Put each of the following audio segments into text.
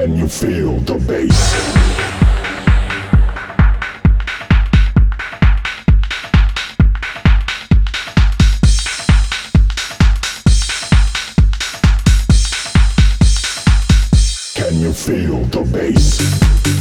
Can you feel the bass? Can you feel the bass?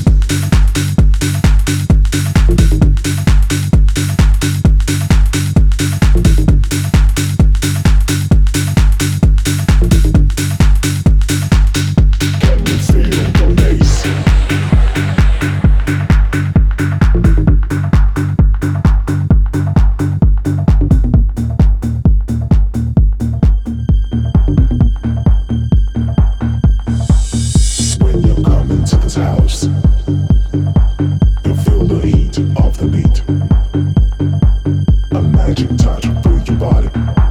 House, you feel the heat of the beat, a magic touch through your body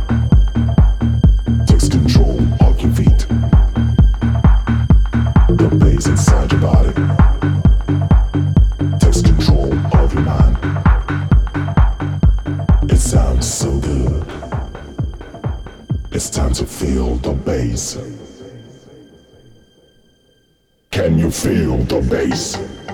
takes control of your feet, the bass inside your body takes control of your mind. It sounds so good, it's time to feel the bass. Can you feel the bass?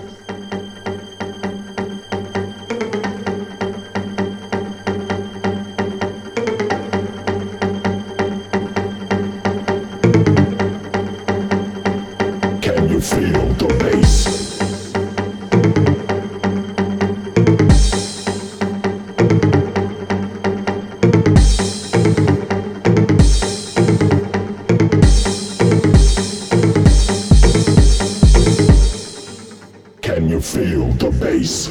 Can you feel the bass? Can you feel the bass?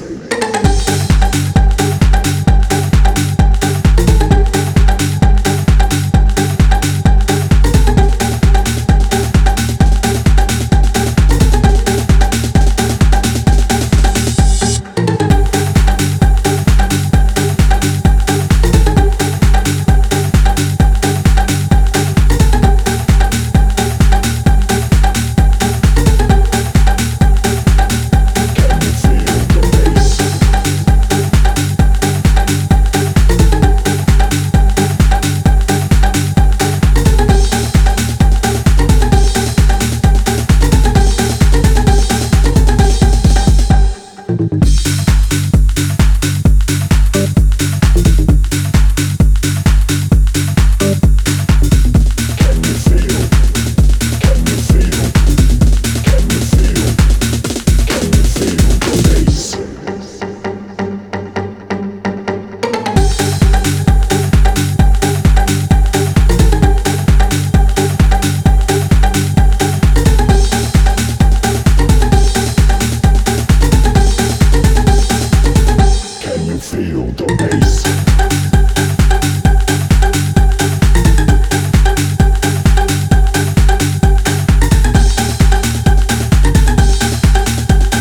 Feel the bass.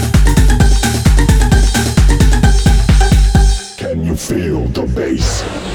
Can you feel the bass?